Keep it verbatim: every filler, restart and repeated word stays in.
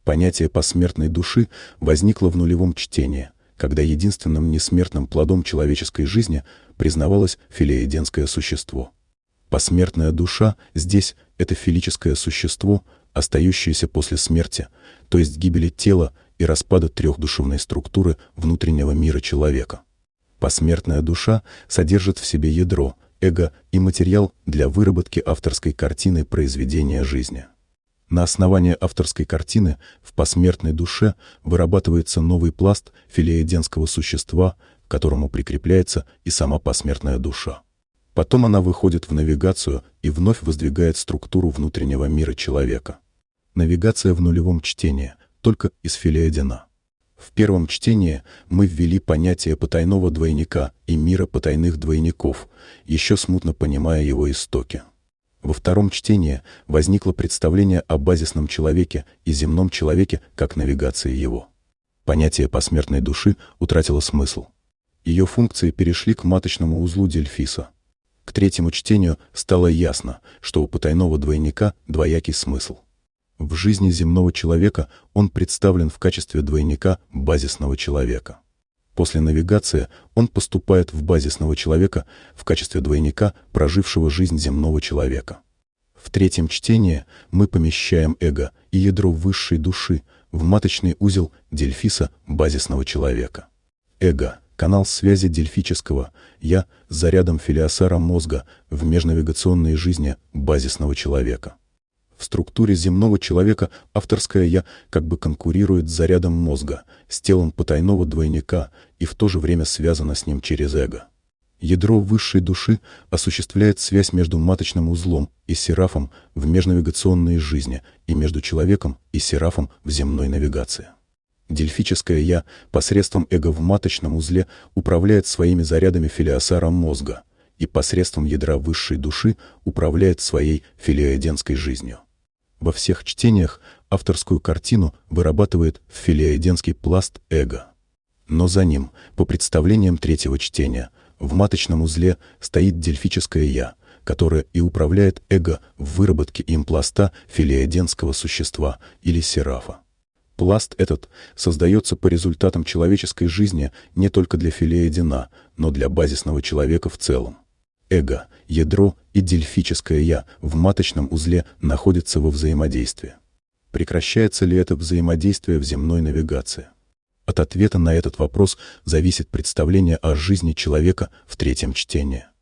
Понятие посмертной души возникло в нулевом чтении, когда единственным несмертным плодом человеческой жизни признавалось филееденское существо. Посмертная душа здесь — это филическое существо, остающееся после смерти, то есть гибели тела и распада трехдушевной структуры внутреннего мира человека. Посмертная душа содержит в себе ядро, эго и материал для выработки авторской картины произведения жизни. На основании авторской картины в посмертной душе вырабатывается новый пласт филееденского существа, к которому прикрепляется и сама посмертная душа. Потом она выходит в навигацию и вновь воздвигает структуру внутреннего мира человека. Навигация в нулевом чтении, только из филеедена. В первом чтении мы ввели понятие потайного двойника и мира потайных двойников, еще смутно понимая его истоки. Во втором чтении возникло представление о базисном человеке и земном человеке как навигации его. Понятие посмертной души утратило смысл. Ее функции перешли к маточному узлу Дельфиса. К третьему чтению стало ясно, что у потайного двойника двоякий смысл. В жизни земного человека он представлен в качестве двойника базисного человека. После навигации он поступает в базисного человека в качестве двойника, прожившего жизнь земного человека. В третьем чтении мы помещаем эго и ядро высшей души в маточный узел Дельфиса базисного человека. Эго — канал связи дельфического «я» с зарядом филиосара мозга в межнавигационной жизни базисного человека. В структуре земного человека авторское «я» как бы конкурирует с зарядом мозга, с телом потайного двойника и в то же время связано с ним через эго. Ядро высшей души осуществляет связь между маточным узлом и серафом в межнавигационной жизни и между человеком и серафом в земной навигации. Дельфическое «я» посредством эго в маточном узле управляет своими зарядами филиосара мозга и посредством ядра высшей души управляет своей филееденской жизнью. Во всех чтениях авторскую картину вырабатывает филееденский пласт эго. Но за ним, по представлениям третьего чтения, в маточном узле стоит дельфическое «я», которое и управляет эго в выработке им пласта филееденского существа или серафа. Пласт этот создается по результатам человеческой жизни не только для филеедена, но для базисного человека в целом. Эго, ядро и дельфическое «я» в маточном узле находятся во взаимодействии. Прекращается ли это взаимодействие в земной навигации? От ответа на этот вопрос зависит представление о жизни человека в третьем чтении.